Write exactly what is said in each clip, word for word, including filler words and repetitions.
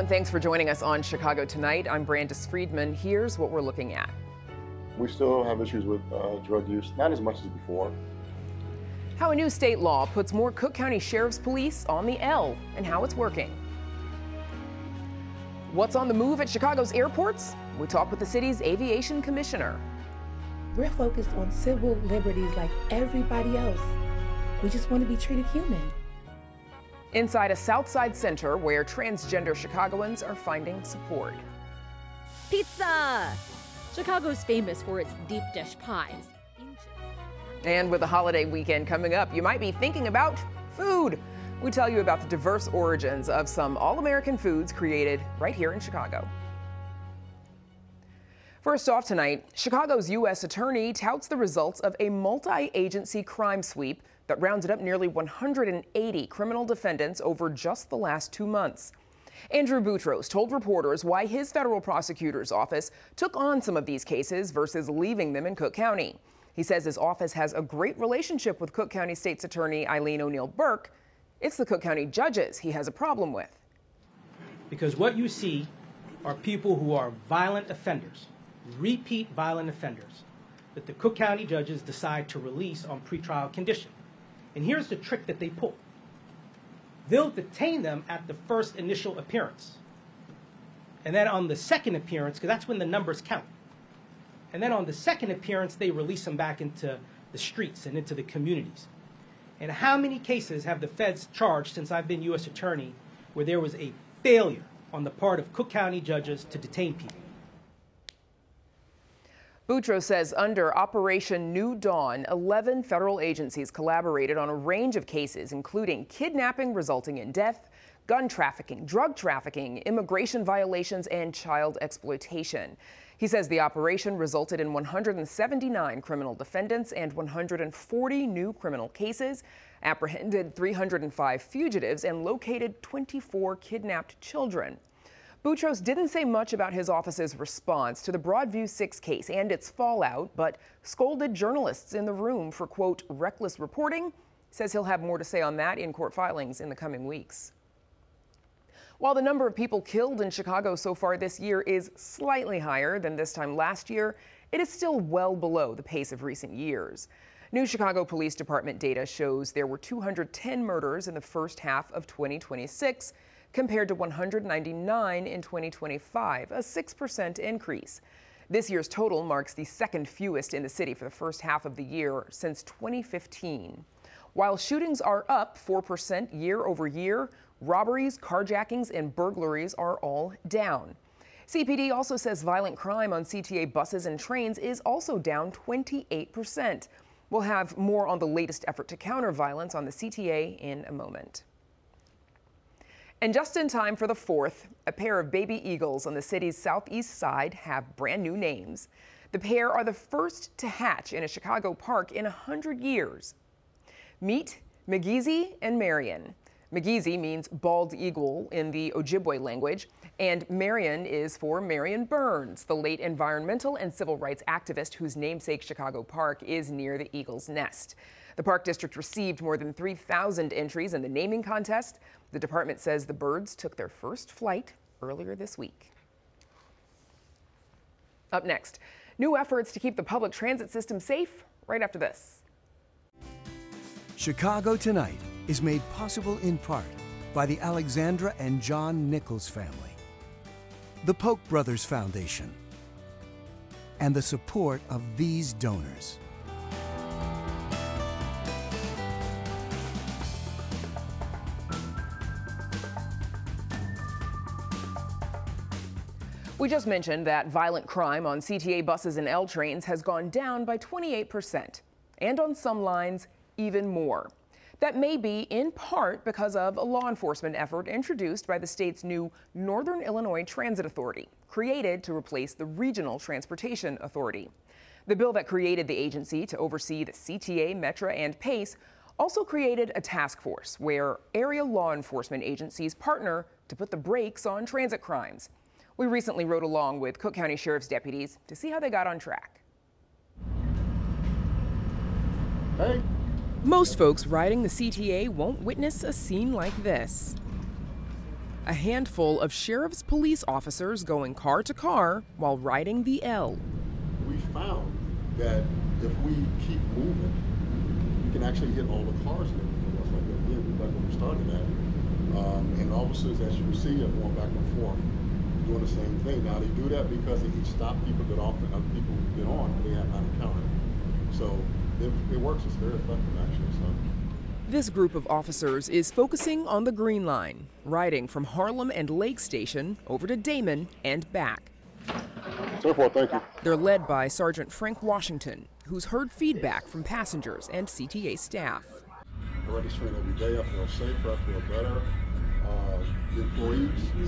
and thanks for joining us on Chicago Tonight. I'm Brandis Friedman. Here's what we're looking at. We still have issues with uh, drug use, not as much as before. How a new state law puts more Cook County Sheriff's Police on the L and how it's working. What's on the move at Chicago's airports? We talk with the city's aviation commissioner. We're focused on civil liberties like everybody else. We just want to be treated human. Inside a Southside center where transgender Chicagoans are finding support. Pizza! Chicago's famous for its deep dish pies. And with the holiday weekend coming up, you might be thinking about food. We tell you about the diverse origins of some all-American foods created right here in Chicago. First off tonight, Chicago's U S attorney touts the results of a multi-agency crime sweep that rounded up nearly one hundred eighty criminal defendants over just the last two months. Andrew Boutros told reporters why his federal prosecutor's office took on some of these cases versus leaving them in Cook County. He says his office has a great relationship with Cook County State's Attorney Eileen O'Neill Burke. It's the Cook County judges he has a problem with. Because what you see are people who are violent offenders, repeat violent offenders, that the Cook County judges decide to release on pretrial condition. And here's the trick that they pull. They'll detain them at the first initial appearance. And then on the second appearance, because that's when the numbers count. And then on the second appearance, they release them back into the streets and into the communities. And how many cases have the feds charged since I've been U S attorney where there was a failure on the part of Cook County judges to detain people? Boutros says under Operation New Dawn, eleven federal agencies collaborated on a range of cases, including kidnapping resulting in death, gun trafficking, drug trafficking, immigration violations, and child exploitation. He says the operation resulted in one hundred seventy-nine criminal defendants and one hundred forty new criminal cases, apprehended three hundred five fugitives, and located twenty-four kidnapped children. Boutros didn't say much about his office's response to the Broadview six case and its fallout, but scolded journalists in the room for, quote, reckless reporting. Says he'll have more to say on that in court filings in the coming weeks. While the number of people killed in Chicago so far this year is slightly higher than this time last year, it is still well below the pace of recent years. New Chicago Police Department data shows there were two hundred ten murders in the first half of twenty twenty-six, compared to one hundred ninety-nine in twenty twenty-five, a six percent increase. This year's total marks the second fewest in the city for the first half of the year since twenty fifteen. While shootings are up four percent year over year, robberies, carjackings, and burglaries are all down. C P D also says violent crime on C T A buses and trains is also down twenty-eight percent. We'll have more on the latest effort to counter violence on the C T A in a moment. And just in time for the fourth, a pair of baby eagles on the city's southeast side have brand new names. The pair are the first to hatch in a Chicago park in one hundred years. Meet McGeezy and Marion. McGeezy means bald eagle in the Ojibwe language, and Marion is for Marion Burns, the late environmental and civil rights activist whose namesake Chicago Park is near the eagle's nest. The Park District received more than three thousand entries in the naming contest. The department says the birds took their first flight earlier this week. Up next, new efforts to keep the public transit system safe right after this. Chicago Tonight is made possible in part by the Alexandra and John Nichols family, the Polk Brothers Foundation, and the support of these donors. We just mentioned that violent crime on C T A buses and L trains has gone down by twenty-eight percent, and on some lines, even more. That may be in part because of a law enforcement effort introduced by the state's new Northern Illinois Transit Authority, created to replace the Regional Transportation Authority. The bill that created the agency to oversee the C T A, Metra, and PACE also created a task force where area law enforcement agencies partner to put the brakes on transit crimes. We recently rode along with Cook County Sheriff's deputies to see how they got on track. Hey. Most folks riding the C T A won't witness a scene like this. A handful of sheriff's police officers going car to car while riding the L. We found that if we keep moving, we can actually hit all the cars and everything else like that. Yeah, we're back where we started at. Um, and officers, as you can see, are going back and forth, doing the same thing. Now, they do that because at each stop, people get off and other people get on, but they have not encountered. So it, it works. It's very effective, actually. So. This group of officers is focusing on the Green Line, riding from Harlem and Lake Station over to Damon and back. So far, thank you. They're led by Sergeant Frank Washington, who's heard feedback from passengers and C T A staff. I ride this train every day. I feel safer. I feel better. Uh, the employees.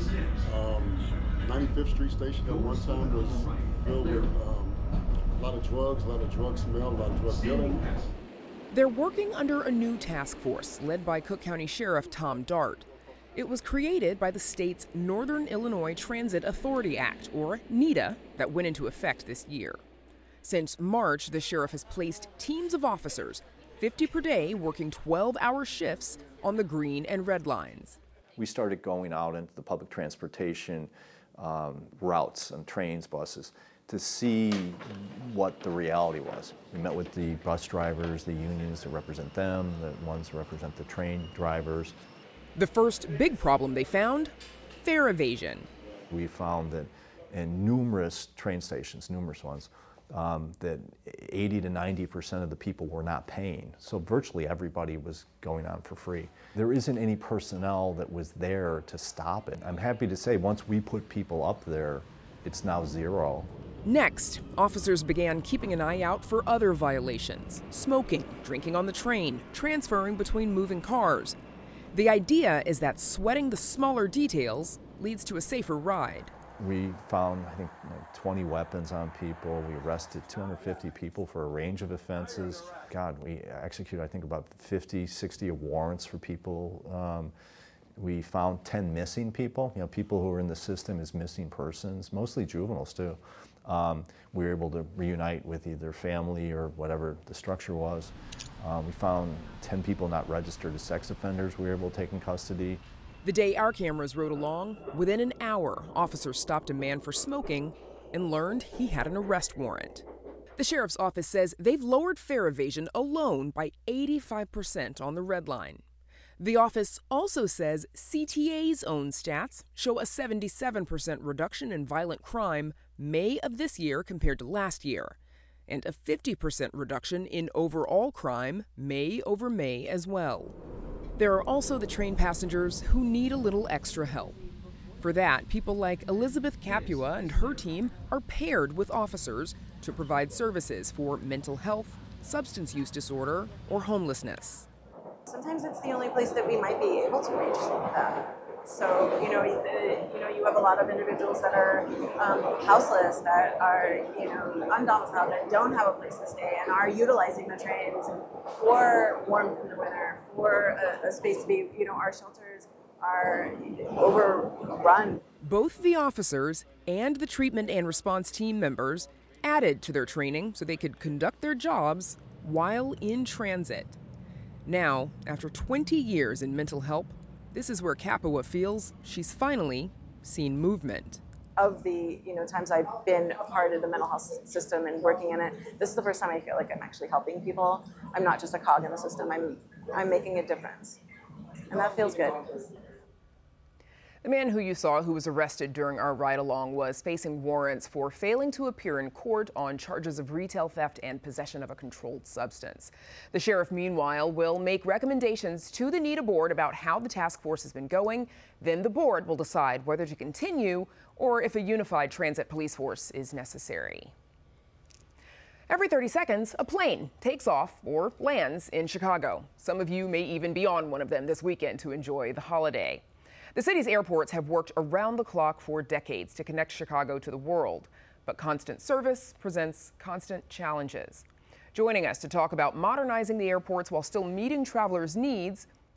Um, ninety-fifth Street Station at one time was filled with um, a lot of drugs, a lot of drug smell, a lot of drug dealing. They're working under a new task force led by Cook County Sheriff Tom Dart. It was created by the state's Northern Illinois Transit Authority Act, or NITA, that went into effect this year. Since March, the sheriff has placed teams of officers, fifty per day, working twelve-hour shifts on the green and red lines. We started going out into the public transportation um, routes on trains, buses, to see what the reality was. We met with the bus drivers, the unions that represent them, the ones that represent the train drivers. The first big problem they found, fare evasion. We found that in numerous train stations, numerous ones, um, that eighty to ninety percent of the people were not paying. So virtually everybody was going on for free. There isn't any personnel that was there to stop it. I'm happy to say once we put people up there, it's now zero. Next, officers began keeping an eye out for other violations: smoking, drinking on the train, transferring between moving cars. The idea is that sweating the smaller details leads to a safer ride. We found, I think, like twenty weapons on people. We arrested two hundred fifty people for a range of offenses. God, we executed, I think, about fifty, sixty warrants for people. Um, we found ten missing people, you know, people who were in the system as missing persons, mostly juveniles too. Um, we were able to reunite with either family or whatever the structure was. Um, we found ten people not registered as sex offenders we were able to take in custody. The day our cameras rode along, within an hour, officers stopped a man for smoking and learned he had an arrest warrant. The sheriff's office says they've lowered fare evasion alone by eighty-five percent on the red line. The office also says C T A's own stats show a seventy-seven percent reduction in violent crime May of this year compared to last year, and a fifty percent reduction in overall crime May over May as well. There are also the train passengers who need a little extra help. For that, people like Elizabeth Capua and her team are paired with officers to provide services for mental health, substance use disorder, or homelessness. Sometimes it's the only place that we might be able to reach them. So, you know, you, you know, you have a lot of individuals that are um, houseless, that are, you know, undomiciled, that don't have a place to stay, and are utilizing the trains for warmth in the winter, for a, a space to be, you know, our shelters are overrun. Both the officers and the treatment and response team members added to their training so they could conduct their jobs while in transit. Now, after twenty years in mental help, this is where Capua feels she's finally seen movement. Of the you know times I've been a part of the mental health system and working in it, this is the first time I feel like I'm actually helping people. I'm not just a cog in the system. I'm I'm making a difference, and that feels good. The man who you saw who was arrested during our ride-along was facing warrants for failing to appear in court on charges of retail theft and possession of a controlled substance. The sheriff, meanwhile, will make recommendations to the NITA board about how the task force has been going. Then the board will decide whether to continue or if a unified transit police force is necessary. Every thirty seconds, a plane takes off or lands in Chicago. Some of you may even be on one of them this weekend to enjoy the holiday. The city's airports have worked around the clock for decades to connect Chicago to the world, but constant service presents constant challenges. Joining us to talk about modernizing the airports while still meeting travelers' needs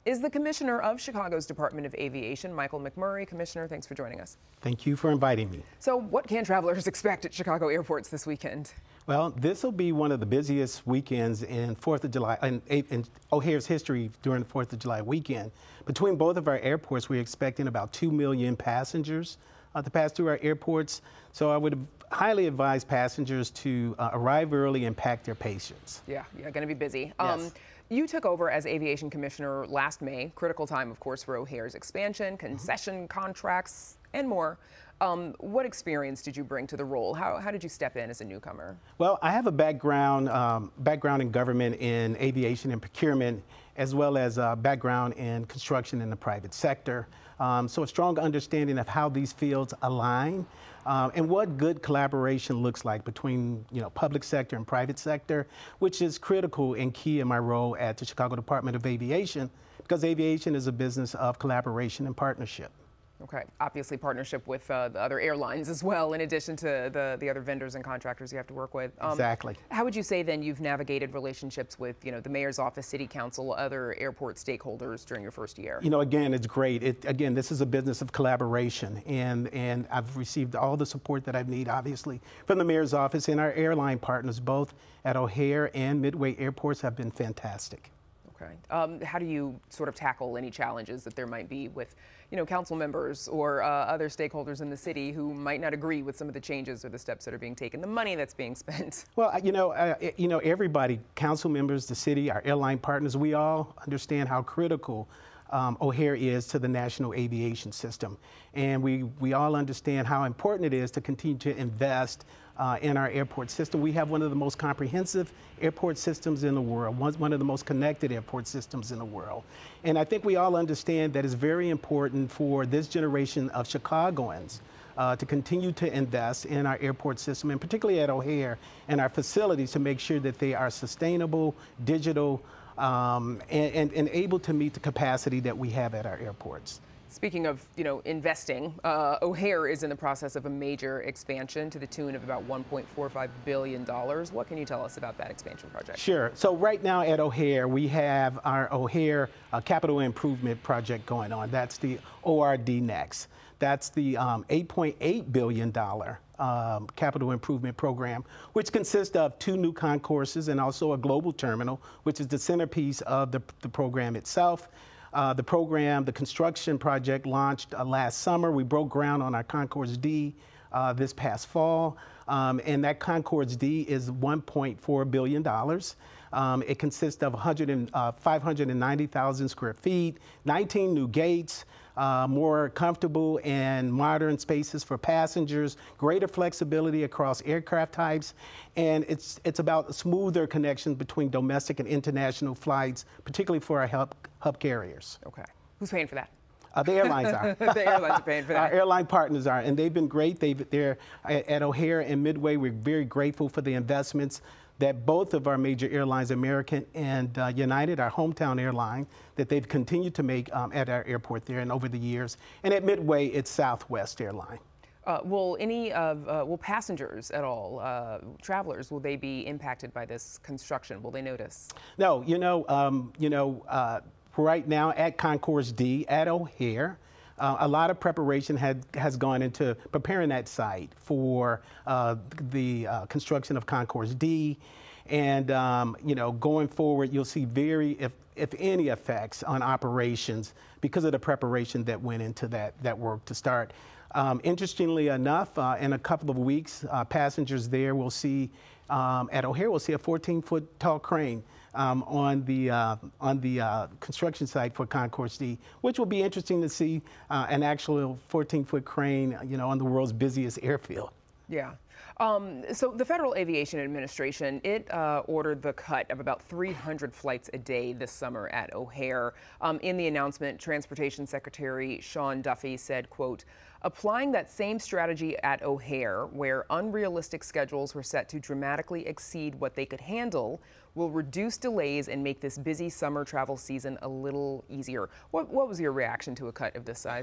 is the Commissioner of Chicago's Department of Aviation, Michael McMurray. Commissioner, thanks for joining us. Thank you for inviting me. So what can travelers expect at Chicago airports this weekend? Well, this will be one of the busiest weekends in fourth of July, in, in O'Hare's history during the fourth of July weekend. Between both of our airports, we're expecting about two million passengers uh, to pass through our airports. So I would highly advise passengers to uh, arrive early and pack their patience. Yeah, yeah, going to be busy. Yes. Um, you took over as Aviation Commissioner last May, critical time, of course, for O'Hare's expansion, concession mm-hmm. contracts, and more. Um, what experience did you bring to the role? How, how did you step in as a newcomer? Well, I have a background um, background in government in aviation and procurement, as well as a background in construction in the private sector. Um, so a strong understanding of how these fields align um, and what good collaboration looks like between, you know, public sector and private sector, which is critical and key in my role at the Chicago Department of Aviation, because aviation is a business of collaboration and partnership. Okay, obviously partnership with uh, the other airlines as well, in addition to the, the other vendors and contractors you have to work with. Um, exactly. How would you say then you've navigated relationships with, you know, the mayor's office, city council, other airport stakeholders during your first year? You know, again, it's great. It, again, this is a business of collaboration, and, and I've received all the support that I need, obviously, from the mayor's office, and our airline partners, both at O'Hare and Midway airports, have been fantastic. Okay. Um, how do you sort of tackle any challenges that there might be with, you know, council members or uh, other stakeholders in the city who might not agree with some of the changes or the steps that are being taken, the money that's being spent? Well, you know, uh, you know, everybody, council members, the city, our airline partners, we all understand how critical um, O'Hare is to the national aviation system. And we, we all understand how important it is to continue to invest Uh, in our airport system. We have one of the most comprehensive airport systems in the world, one, one of the most connected airport systems in the world. And I think we all understand that it's very important for this generation of Chicagoans uh, to continue to invest in our airport system, and particularly at O'Hare and our facilities, to make sure that they are sustainable, digital, um, and, and, and able to meet the capacity that we have at our airports. Speaking of, you know, investing, uh, O'Hare is in the process of a major expansion to the tune of about one point four five billion dollars. What can you tell us about that expansion project? Sure. So right now at O'Hare, we have our O'Hare uh, Capital Improvement Project going on. That's the O R D Next. That's the um, eight point eight billion dollars um, capital improvement program, which consists of two new concourses and also a global terminal, which is the centerpiece of the, the program itself. Uh, the program, the construction project launched uh, last summer. We broke ground on our Concourse D uh, this past fall, um, and that Concourse D is one point four billion dollars. Um, it consists of one hundred and, uh, five hundred ninety thousand square feet, nineteen new gates, uh, more comfortable and modern spaces for passengers, greater flexibility across aircraft types, and it's, it's about smoother connections between domestic and international flights, particularly for our hub, hub carriers. Okay. Who's paying for that? Uh, the airlines are. The airlines are paying for that. Our airline partners are, and they've been great. They've, they're at O'Hare and Midway. We're very grateful for the investments that both of our major airlines, American and uh, United, our hometown airline, that they've continued to make um, at our airport there and over the years. And at Midway, it's Southwest Airline. Uh, will any of, uh, will passengers at all, uh, travelers, will they be impacted by this construction? Will they notice? No, you know, um, you know, uh, right now at Concourse D at O'Hare, Uh, a lot of preparation had, has gone into preparing that site for uh, the uh, construction of Concourse D. And, um, you know, going forward, you'll see very, if, if any, effects on operations because of the preparation that went into that, that work to start. Um, interestingly enough, uh, in a couple of weeks, uh, passengers there will see, um, at O'Hare, will see a fourteen foot tall crane Um, on the uh, on the uh, construction site for Concourse D, which will be interesting to see uh, an actual fourteen foot crane, you know, on the world's busiest airfield. Yeah. Um, so the Federal Aviation Administration, it uh, ordered the cut of about three hundred flights a day this summer at O'Hare. Um, in the announcement, Transportation Secretary Sean Duffy said, quote, applying that same strategy at O'Hare, where unrealistic schedules were set to dramatically exceed what they could handle, will reduce delays and make this busy summer travel season a little easier. What, what was your reaction to a cut of this size?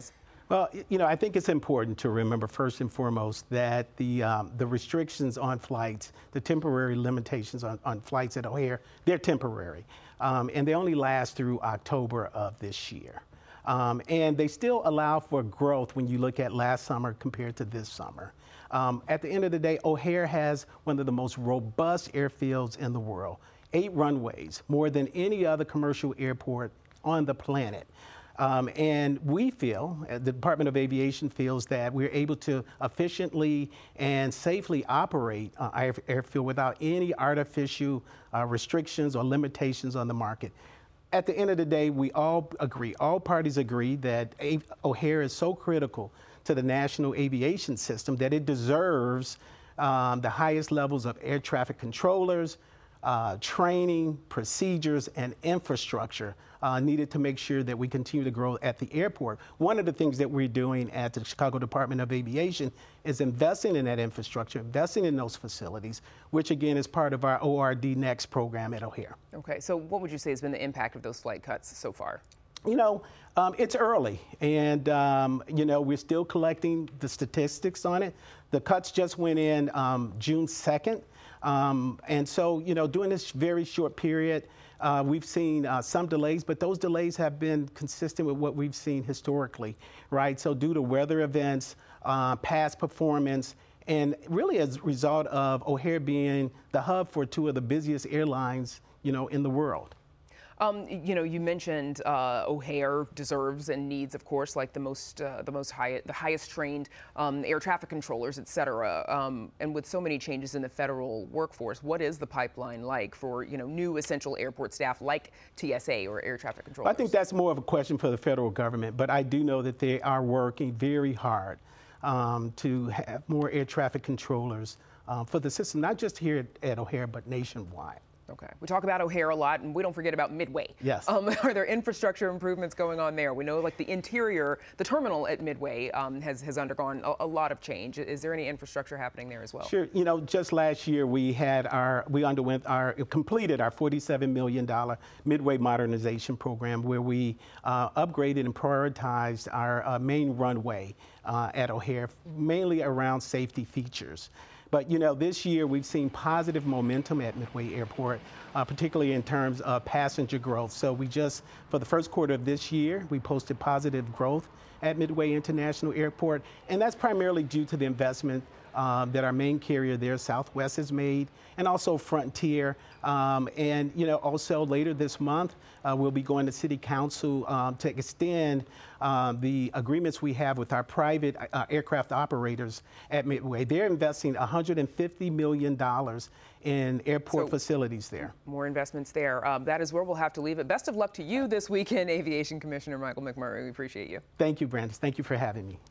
Well, you know, I think it's important to remember first and foremost that the um, the restrictions on flights, the temporary limitations on, on flights at O'Hare, they're temporary, um, and they only last through October of this year. Um, and they still allow for growth when you look at last summer compared to this summer. Um, at the end of the day, O'Hare has one of the most robust airfields in the world, eight runways, more than any other commercial airport on the planet. Um, and we feel, uh, the Department of Aviation feels that we're able to efficiently and safely operate uh, our airfield without any artificial uh, restrictions or limitations on the market. At the end of the day, we all agree, all parties agree that A- O'Hare is so critical to the national aviation system that it deserves um, the highest levels of air traffic controllers, uh, training, procedures, and infrastructure uh, needed to make sure that we continue to grow at the airport. One of the things that we're doing at the Chicago Department of Aviation is investing in that infrastructure, investing in those facilities, which again is part of our O R D Next program at O'Hare. Okay, so what would you say has been the impact of those flight cuts so far? You know, um, it's early, and um, you know, we're still collecting the statistics on it. The cuts just went in um, June second, um, and so, you know, during this very short period, uh, we've seen uh, some delays, but those delays have been consistent with what we've seen historically, right? So due to weather events, uh, past performance, and really as a result of O'Hare being the hub for two of the busiest airlines, you know, in the world. Um, you know, you mentioned uh, O'Hare deserves and needs, of course, like the most, uh, the most high, the highest trained um, air traffic controllers, et cetera. Um, and with so many changes in the federal workforce, what is the pipeline like for, you know, new essential airport staff like T S A or air traffic controllers? I think that's more of a question for the federal government, but I do know that they are working very hard um, to have more air traffic controllers um, for the system, not just here at, at O'Hare, but nationwide. Okay. We talk about O'Hare a lot, and we don't forget about Midway. Yes. Um, are there infrastructure improvements going on there? We know, like, the interior, the terminal at Midway um, has, has undergone a, a lot of change. Is there any infrastructure happening there as well? Sure. You know, just last year we had our, we underwent our, completed our forty-seven million dollar Midway modernization program where we uh, upgraded and prioritized our uh, main runway uh, at O'Hare, mainly around safety features. But, you know, this year we've seen positive momentum at Midway Airport, uh, particularly in terms of passenger growth. So we just, for the first quarter of this year, we posted positive growth at Midway International Airport. And that's primarily due to the investment um, that our main carrier there, Southwest, has made, and also Frontier. Um, and, you know, also later this month, uh, we'll be going to City Council um, to extend um, the agreements we have with our private uh, aircraft operators at Midway. They're investing one hundred fifty million dollars in airport so, facilities there. More investments there. Um, that is where we'll have to leave it. Best of luck to you this weekend, Aviation Commissioner Michael McMurray. We appreciate you. Thank you, Brandis. Thank you for having me.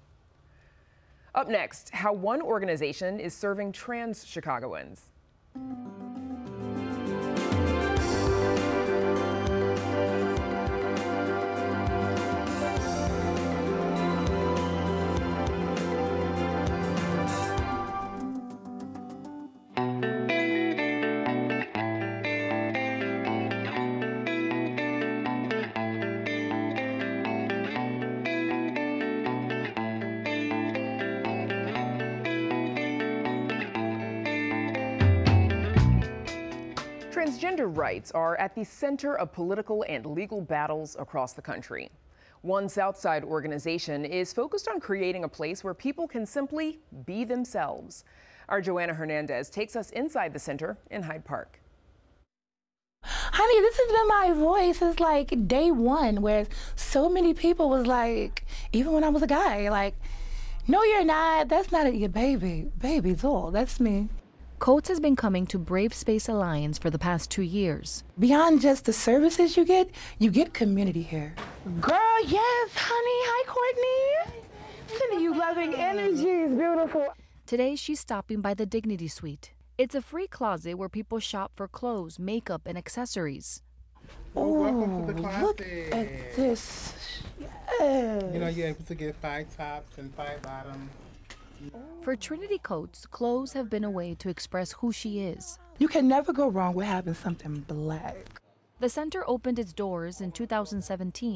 Up next, how one organization is serving trans Chicagoans. Transgender rights are at the center of political and legal battles across the country. One Southside organization is focused on creating a place where people can simply be themselves. Our Joanna Hernandez takes us inside the center in Hyde Park. Honey, this has been my voice since like day one, where so many people was like, even when I was a guy, like, no, you're not. That's not a, your baby. Baby's all. That's me. Coates has been coming to Brave Space Alliance for the past two years. Beyond just the services you get, you get community here. Girl, yes, honey. Hi, Courtney. Sending you loving energies, beautiful. Today, she's stopping by the Dignity Suite. It's a free closet where people shop for clothes, makeup, and accessories. Oh, welcome to the closet. Look at this. Yes. You know, you're able to get five tops and five bottoms. For Trinity Coates, clothes have been a way to express who she is. You can never go wrong with having something black. The center opened its doors in two thousand seventeen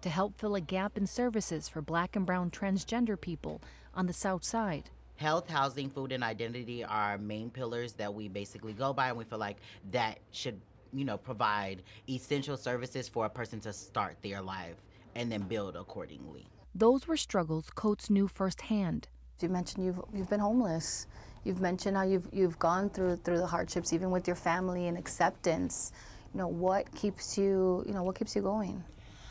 to help fill a gap in services for Black and brown transgender people on the South Side. Health, housing, food, and identity are our main pillars that we basically go by, and we feel like that should, you know, provide essential services for a person to start their life and then build accordingly. Those were struggles Coates knew firsthand. You mentioned you've you've been homeless. You've mentioned how you've you've gone through through the hardships, even with your family and acceptance. You know, what keeps you, you know, what keeps you going?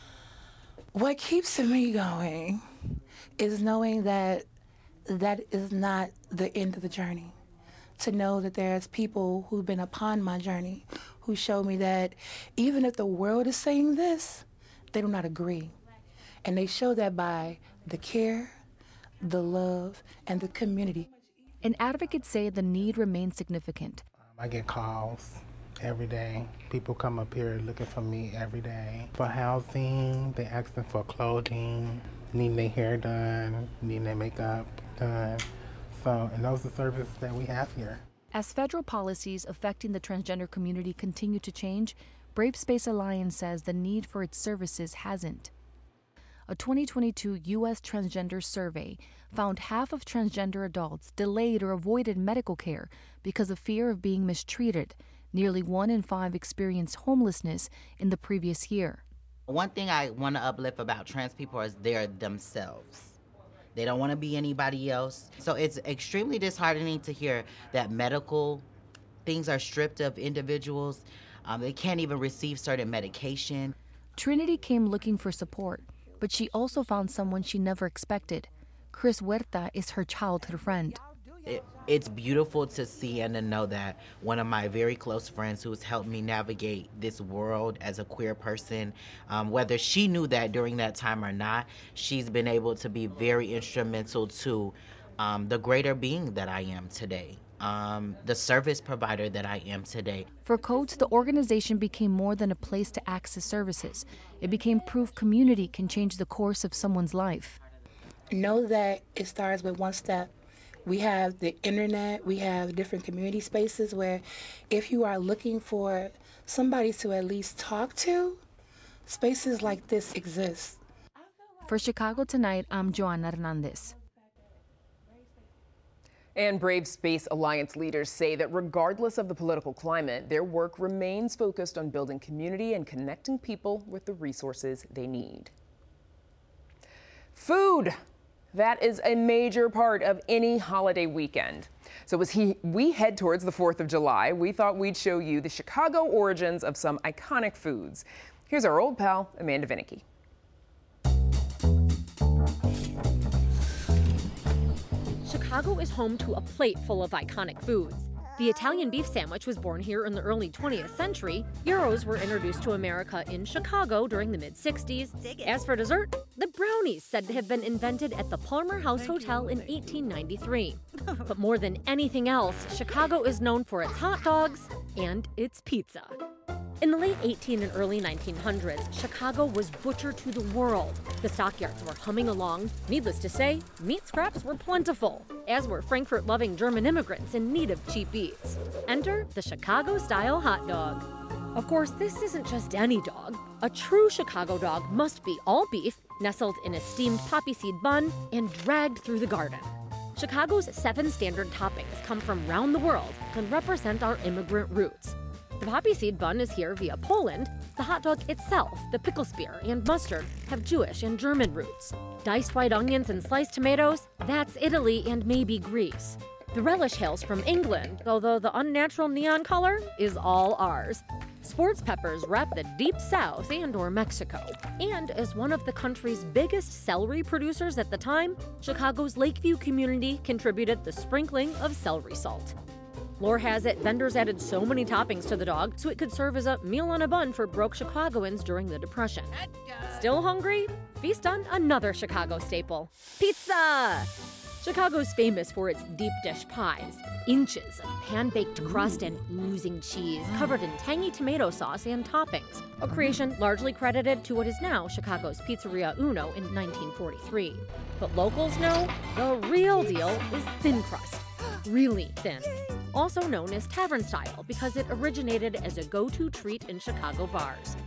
What keeps me going is knowing that that is not the end of the journey. To know that there's people who've been upon my journey who show me that even if the world is saying this, they do not agree. And they show that by the care, the love, and the community. And advocates say the need remains significant. I get calls every day. People come up here looking for me every day. For housing, they asking for clothing, needing their hair done, needing their makeup done. So, and those are the services that we have here. As federal policies affecting the transgender community continue to change, Brave Space Alliance says the need for its services hasn't. A twenty twenty-two U S transgender survey found half of transgender adults delayed or avoided medical care because of fear of being mistreated. Nearly one in five experienced homelessness in the previous year. One thing I want to uplift about trans people is they're themselves. They don't want to be anybody else. So it's extremely disheartening to hear that medical things are stripped of individuals. Um, they can't even receive certain medication. Trinity came looking for support, but she also found someone she never expected. Chris Huerta is her childhood friend. It, it's beautiful to see and to know that one of my very close friends who's helped me navigate this world as a queer person, um, whether she knew that during that time or not, she's been able to be very instrumental to um, the greater being that I am today, um, the service provider that I am today. For Coates, the organization became more than a place to access services. It became proof community can change the course of someone's life. Know that it starts with one step. We have the internet, we have different community spaces where if you are looking for somebody to at least talk to, spaces like this exist. For Chicago Tonight, I'm Joanna Hernandez. And Brave Space Alliance leaders say that regardless of the political climate, their work remains focused on building community and connecting people with the resources they need. Food. That is a major part of any holiday weekend. So as he, we head towards the fourth of July, we thought we'd show you the Chicago origins of some iconic foods. Here's our old pal, Amanda Vinicky. Chicago is home to a plate full of iconic foods. The Italian beef sandwich was born here in the early twentieth century. Gyros were introduced to America in Chicago during the mid sixties. As for dessert, the brownies said to have been invented at the Palmer House Hotel in eighteen ninety-three. But more than anything else, Chicago is known for its hot dogs and its pizza. In the late eighteen and early nineteen hundreds, Chicago was butcher to the world. The stockyards were humming along. Needless to say, meat scraps were plentiful, as were Frankfurt-loving German immigrants in need of cheap eats. Enter the Chicago-style hot dog. Of course, this isn't just any dog. A true Chicago dog must be all beef, nestled in a steamed poppy seed bun, and dragged through the garden. Chicago's seven standard toppings come from around the world and represent our immigrant roots. The poppy seed bun is here via Poland. The hot dog itself, the pickle spear, and mustard have Jewish and German roots. Diced white onions and sliced tomatoes, that's Italy and maybe Greece. The relish hails from England, although the unnatural neon color is all ours. Sports peppers rep the deep south and or Mexico. And as one of the country's biggest celery producers at the time, Chicago's Lakeview community contributed the sprinkling of celery salt. Lore has it, vendors added so many toppings to the dog so it could serve as a meal on a bun for broke Chicagoans during the Depression. Still hungry? Feast on another Chicago staple, pizza! Chicago's famous for its deep dish pies, inches of pan-baked crust and oozing cheese covered in tangy tomato sauce and toppings, a creation largely credited to what is now Chicago's Pizzeria Uno in nineteen forty-three. But locals know the real deal is thin crust, really thin. Also known as tavern style because it originated as a go-to treat in Chicago bars.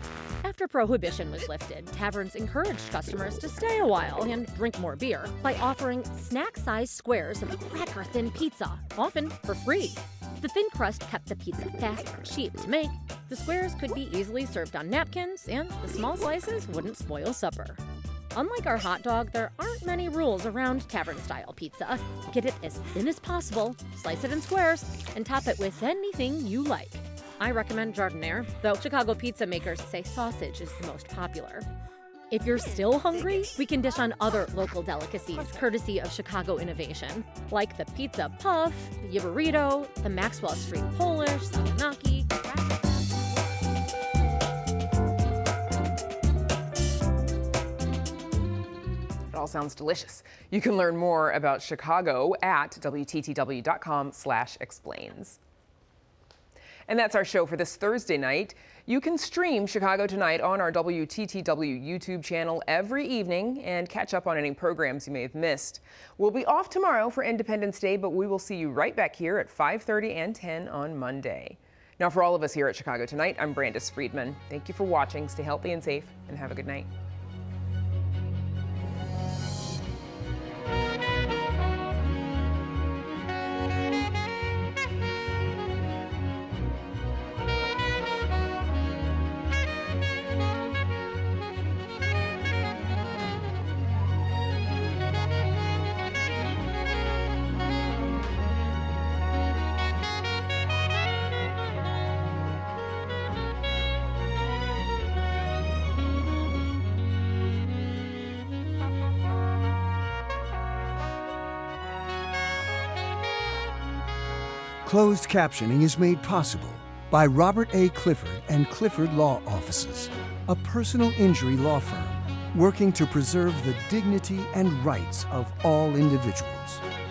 After Prohibition was lifted, taverns encouraged customers to stay a while and drink more beer by offering snack-sized squares of cracker-thin pizza, often for free. The thin crust kept the pizza fast and cheap to make. The squares could be easily served on napkins, and the small slices wouldn't spoil supper. Unlike our hot dog, there aren't many rules around tavern-style pizza. Get it as thin as possible, slice it in squares, and top it with anything you like. I recommend Jardiniere, though Chicago pizza makers say sausage is the most popular. If you're still hungry, we can dish on other local delicacies, courtesy of Chicago Innovation, like the Pizza Puff, the Burrito, the Maxwell Street Polish, Saganaki. It all sounds delicious. You can learn more about Chicago at W T T W dot com slash explains. And that's our show for this Thursday night. You can stream Chicago Tonight on our W T T W YouTube channel every evening and catch up on any programs you may have missed. We'll be off tomorrow for Independence Day, but we will see you right back here at five thirty and ten on Monday. Now, for all of us here at Chicago Tonight, I'm Brandis Friedman. Thank you for watching. Stay healthy and safe, and have a good night. Closed captioning is made possible by Robert A. Clifford and Clifford Law Offices, a personal injury law firm working to preserve the dignity and rights of all individuals.